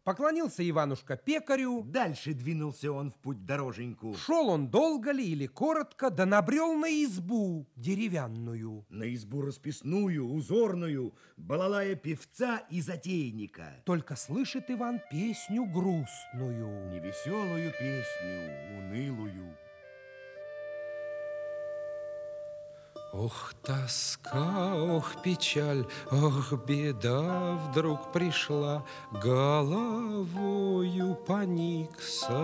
Поклонился Иванушка пекарю. Дальше двинулся он в путь дороженьку. Шел он долго ли или коротко, да набрел на избу деревянную. На избу расписную, узорную, балалая певца и затейника. Только слышит Иван песню грустную. Невеселую песню, унылую. Ох, тоска, ох, печаль, ох, беда вдруг пришла, головою поник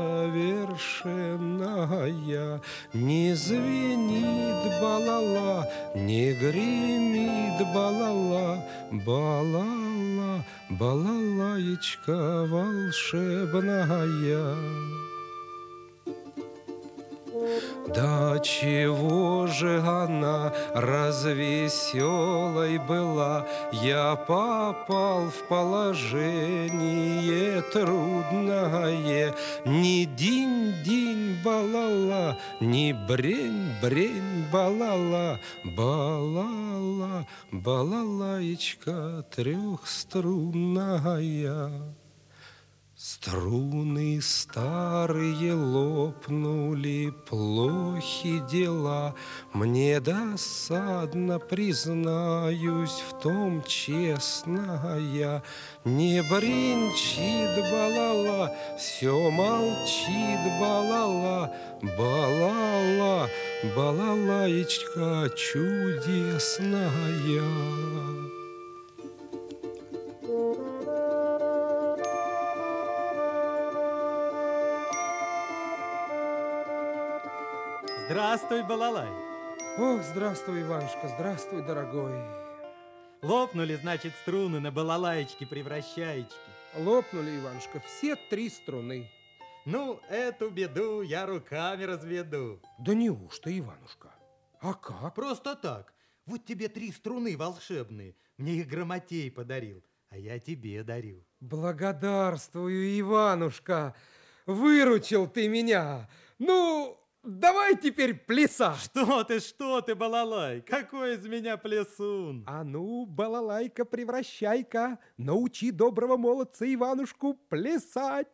совершенная. Не звенит балала, не гремит балала, балала, балалаечка волшебная. Да чего же она развеселой была, я попал в положение трудное. Ни динь-динь балала, ни брень-брень балала, балала, балалаечка трехструнная. Струны старые лопнули, плохи дела. Мне досадно, признаюсь, в том честная. Не бренчит балала, все молчит балала, балала, балалаечка чудесная. Здравствуй, балалай. Ох, здравствуй, Иванушка, здравствуй, дорогой. Лопнули, значит, струны на балалаечки-превращаечки. Лопнули, Иванушка, все 3 струны. Ну, эту беду я руками разведу. Да неужто, Иванушка? А как? Просто так. Вот тебе 3 струны волшебные. Мне их Грамотей подарил, а я тебе дарю. Благодарствую, Иванушка. Выручил ты меня. Ну, давай теперь плясать. Что ты, балалай? Какой из меня плясун? А ну, балалайка, превращайка, научи доброго молодца Иванушку плясать.